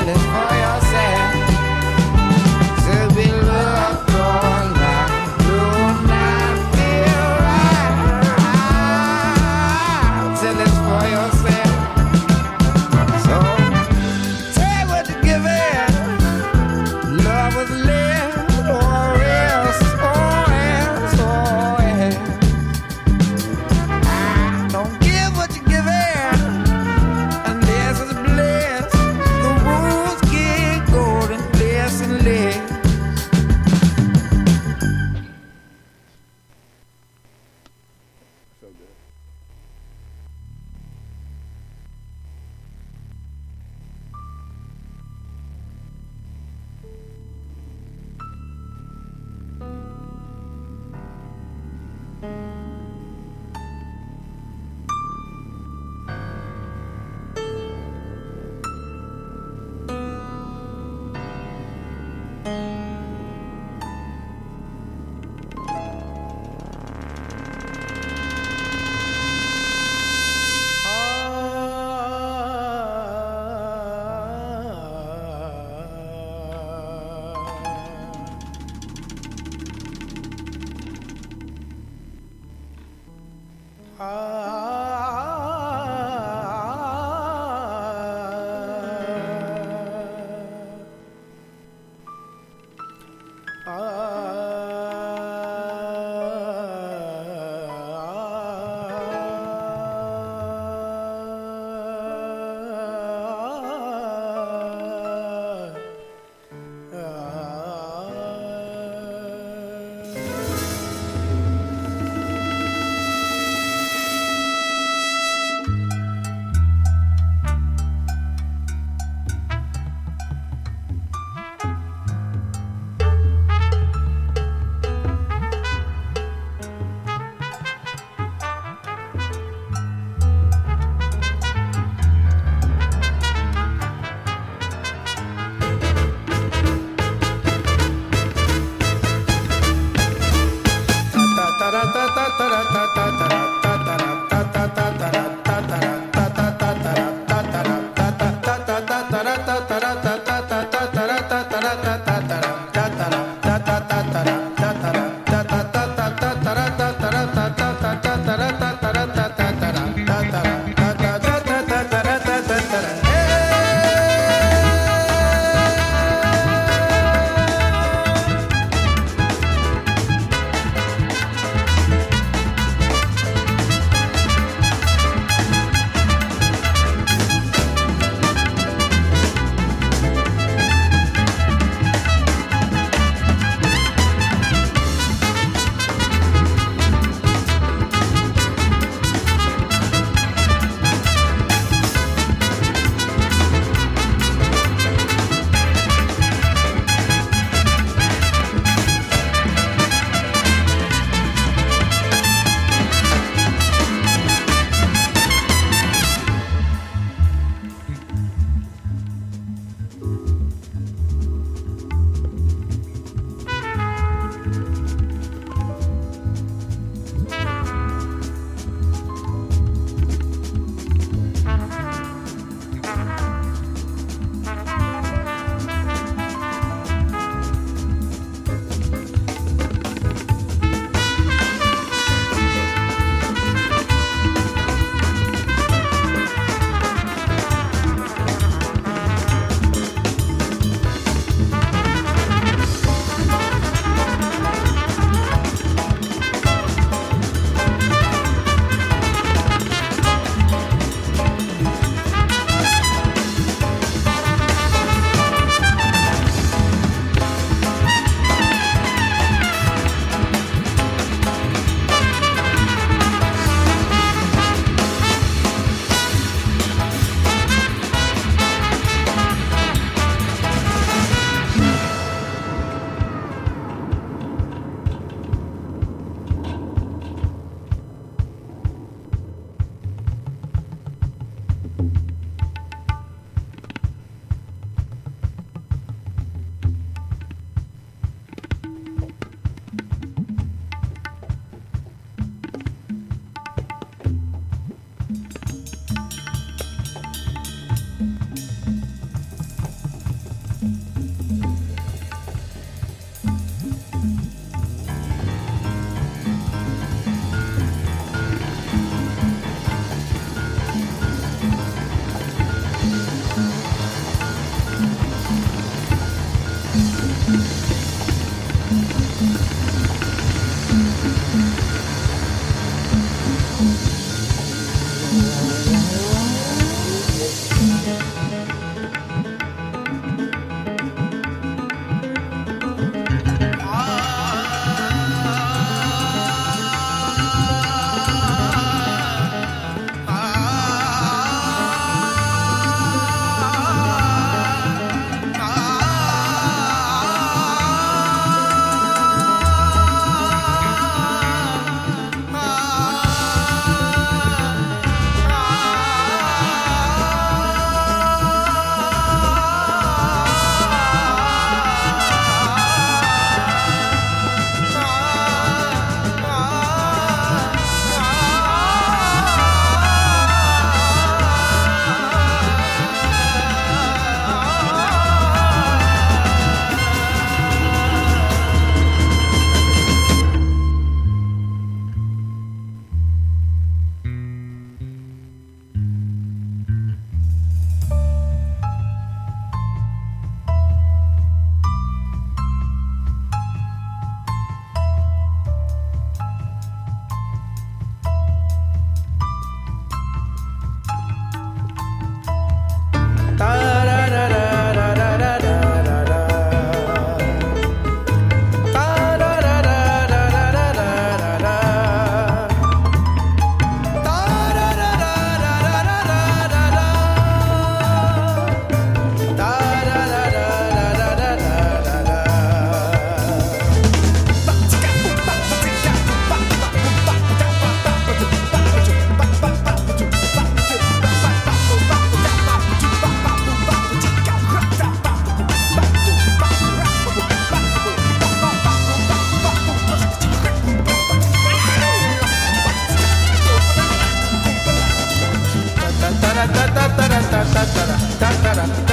it's for yourself. To be loved all night, do not feel right till it's for yourself. So take what you're giving, love was lived, or else, or else, or else. Don't give what you're giving, and this is bliss. The rules give.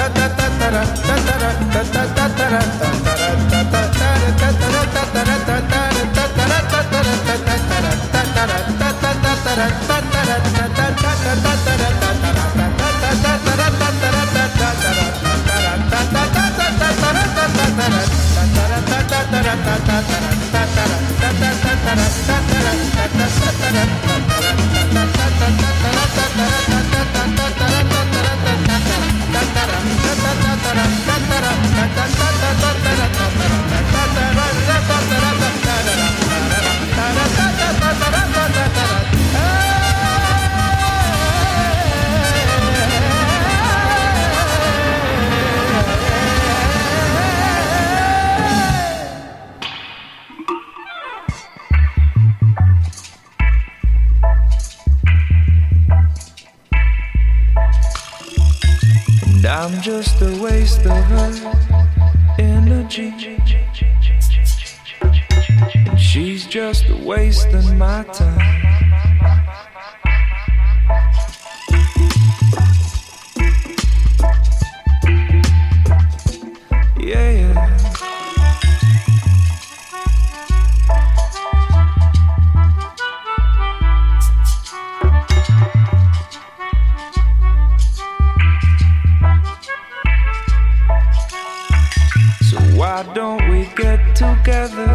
I'm just a waste of her energy, and she's just a wasting my time. Yeah, yeah. Why don't we get together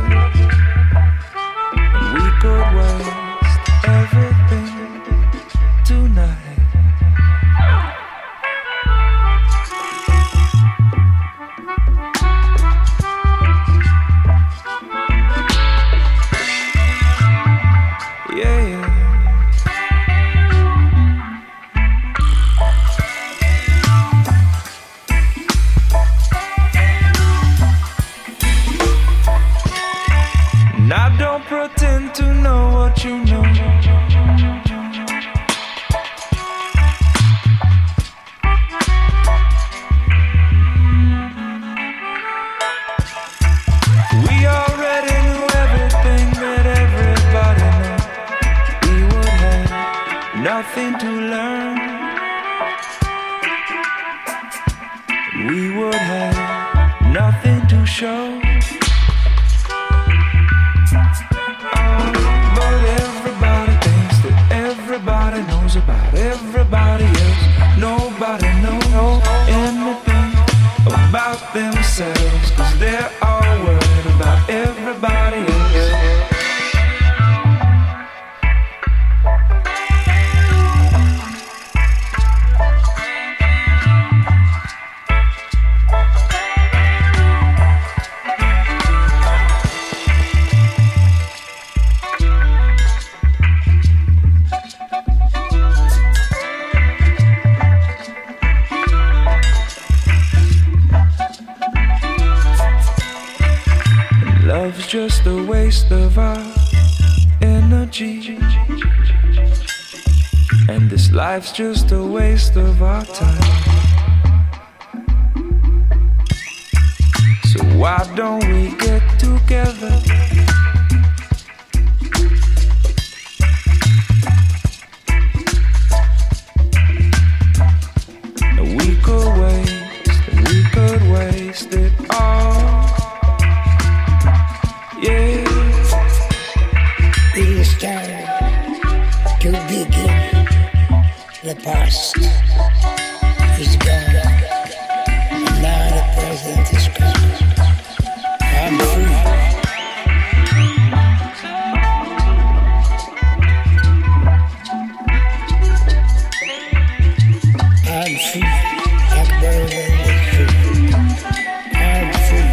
and we could waste everything tonight? Yeah, yeah. I don't pretend to know what you know. We already knew everything that everybody knew. We would have nothing to learn. We would have nothing to show. Everybody knows about everybody else. Nobody knows anything about themselves, 'cause they're all worried about everybody else. Love's just a waste of our energy, and this life's just a waste of our time. So why don't we get together? We could waste it all. Yeah. It is time to begin. The past is gone, and now the present is come. I'm free. I'm free, like bird in the tree. I'm free.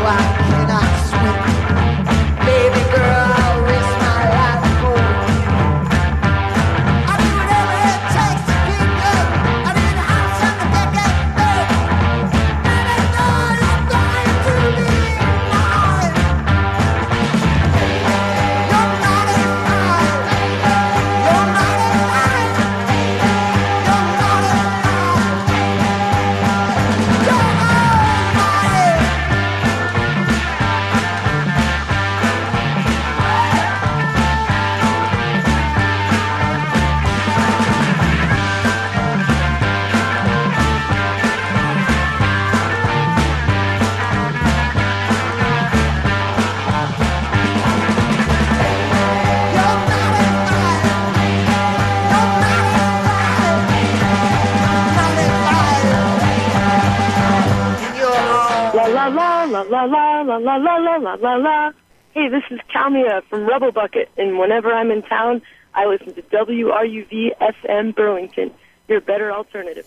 I cannot swim. Baby girl, I'll risk my life for you. I do whatever it takes to keep you. I do the house and the deck and bed. Baby girl, you're going to be mine. You're not in mine. You're not in mine. You're not in mine. You're all mine. La la la la la la la la la la. Hey, this is Kalmia from Rebel Bucket, and whenever I'm in town, I listen to WRUV FM Burlington, your better alternative.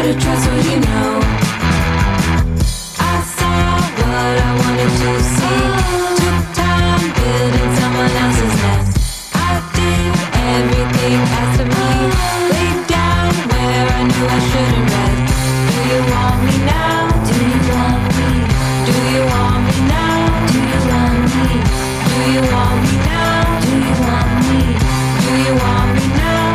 to trust what you know. I saw what I wanted to see. Took time building someone else's nest. I did everything asked of me. Laid down where I knew I shouldn't rest. Do you want me now? Do you want me? Do you want me now? Do you want me? Do you want me now? Do you want me? Do you want me now?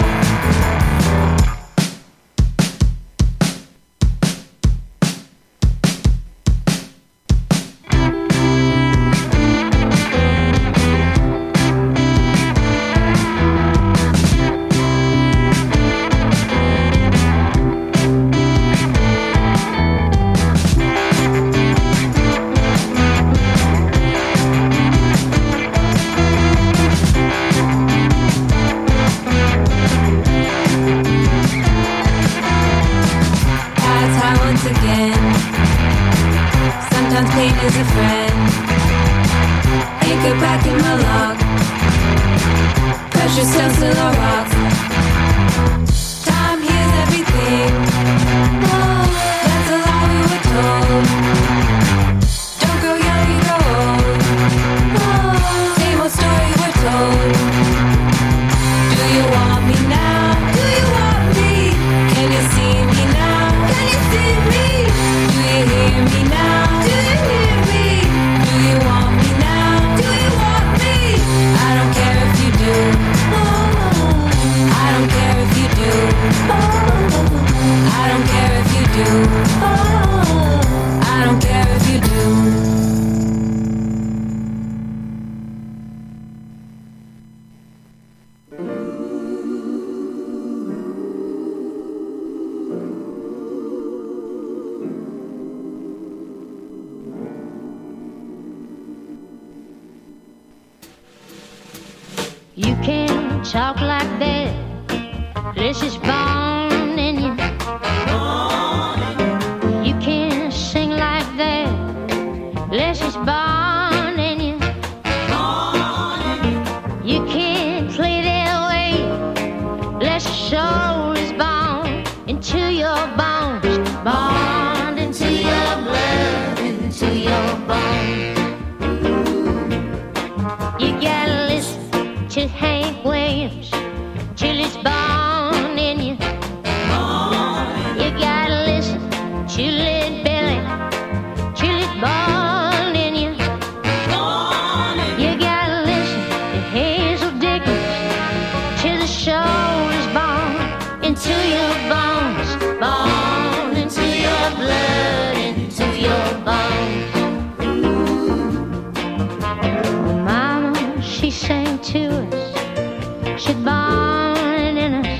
Is a friend. Anchor back in my log. Pressure still our rocks. Time heals everything. Oh, that's a lie we were told. Don't grow young, you grow old. Oh, same old story we're told. Do you want me now? Do you want me? Can you see me now? Can you see me? Do you hear me now? Do you hear me? Do you want me now? Do you want me? I don't care if you do. I don't care if you do. I don't care if you do. I don't care if you do. You can't talk like that. This is born in you. You can't sing like that. This is born in you. You can't play that way. This soul is born into your bones. Born into your blood, into your bones. You gotta listen to Hank Williams till it's born in you. You gotta listen to Led Belly till it's born in you. You gotta listen to Hazel Dickens till the soul is born into your bones. Born into your blood, into your bones. Mama, she sang to us. She's born in us.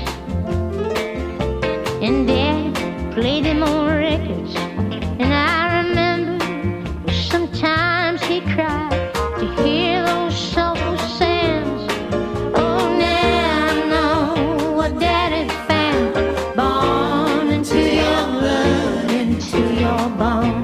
And Dad played them on records. And I remember sometimes he cried to hear those soulful sounds. Oh, now I know what Daddy found. Born into your blood, into your bones.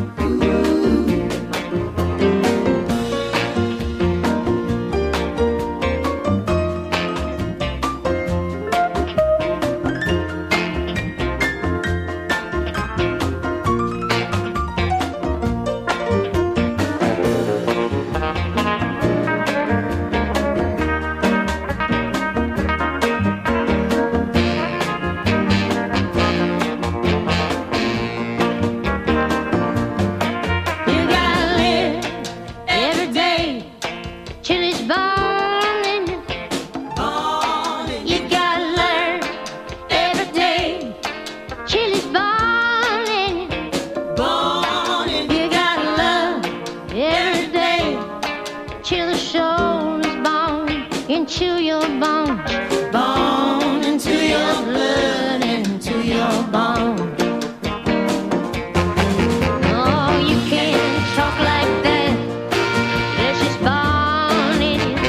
You gotta live every day till it's born in you. You gotta learn every day till it's born in you. You gotta love every day till the soul is born into your bones. Born into your blood, into your bones. Oh, you can't talk like that. This is born in you.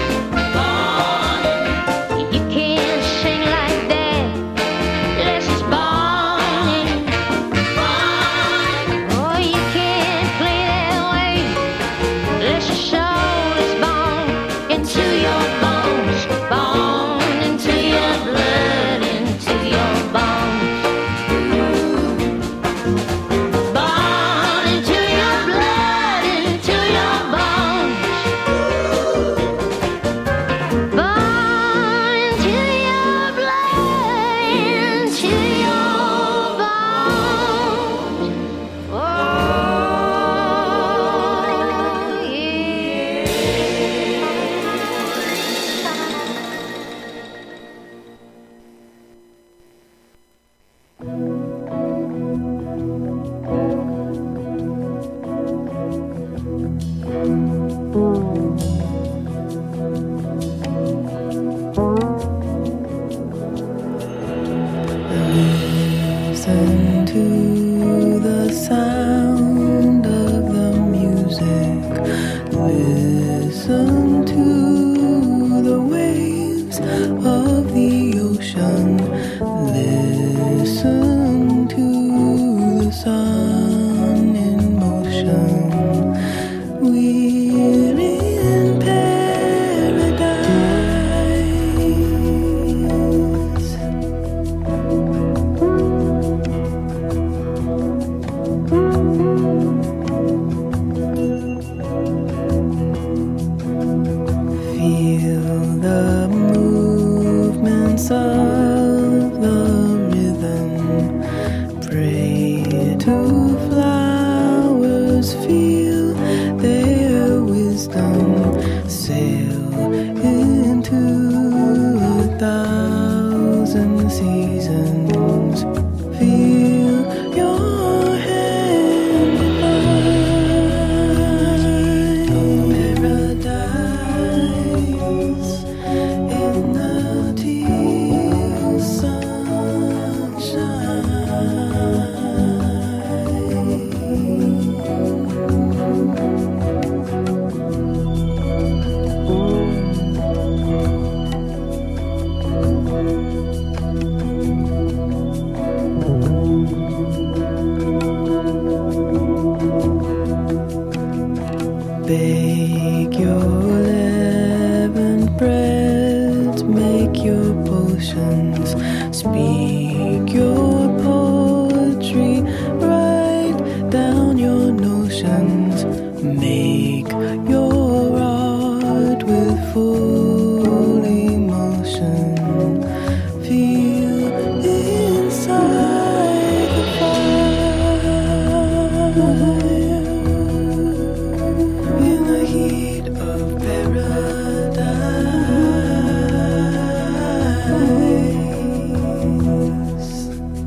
You can't sing like that. This is born in you. Oh, you can't play that way. This soul is born into your bones. Born to the sound of the music. Listen to the waves of the ocean. Listen to the sun in motion. We're in paradise. Feel the movements of the rhythm. Pray to flowers, feel their wisdom. Sail into 1,000 seasons. Feel your hand in mine. Paradise in the teal Bake your leavened breads, make your potions, speak your poetry, write down your notions, make your art with full emotion. Feel inside the fire. In the heat of paradise.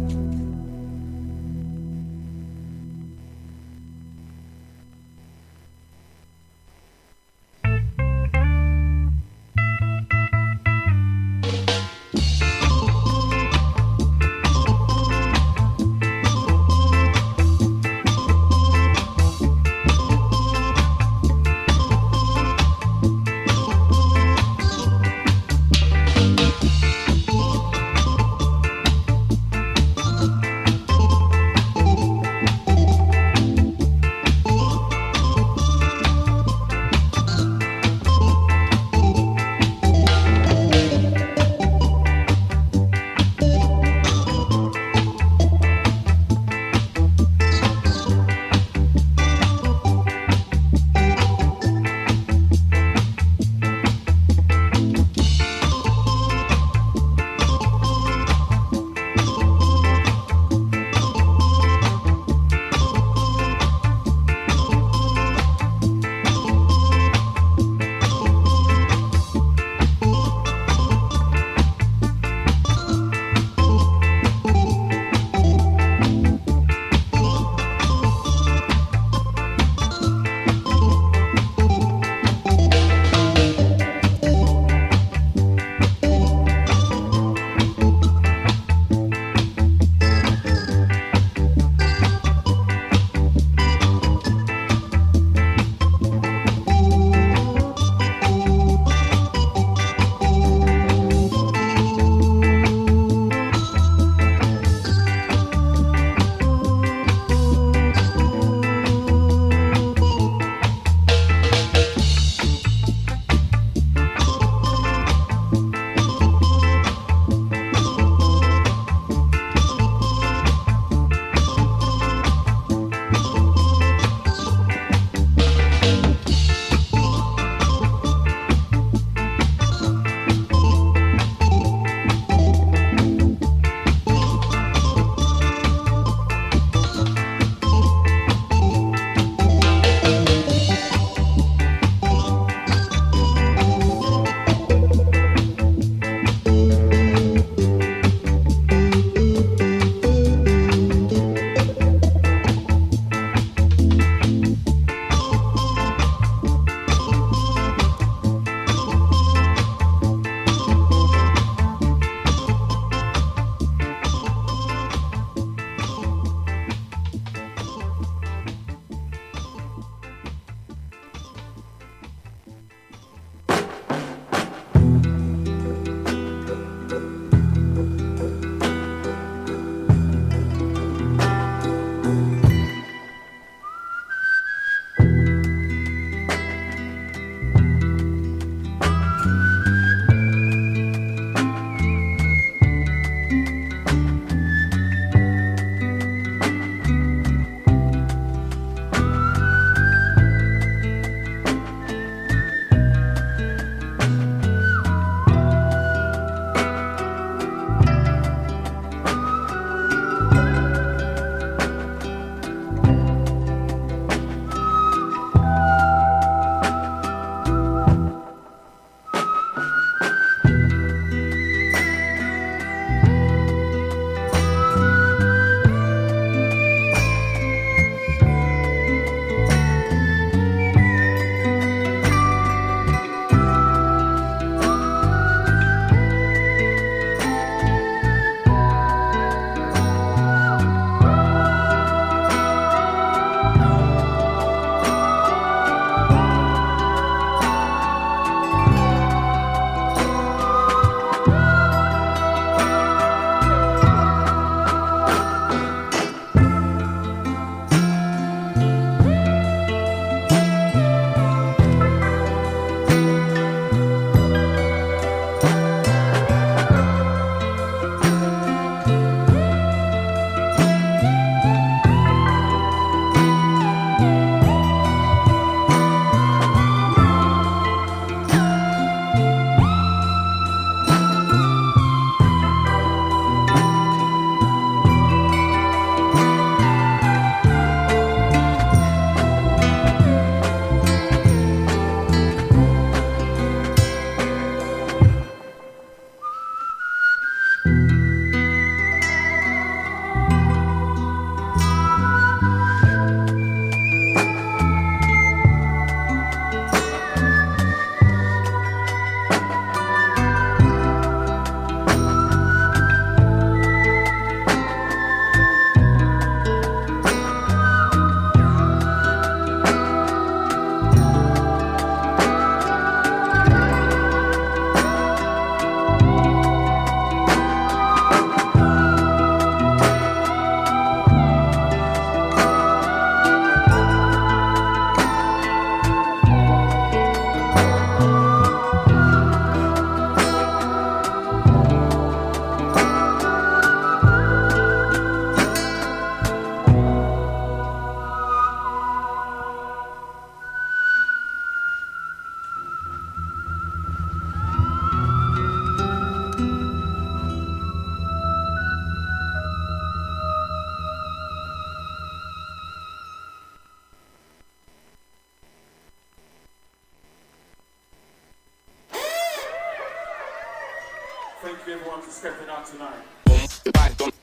everyone for stepping out tonight.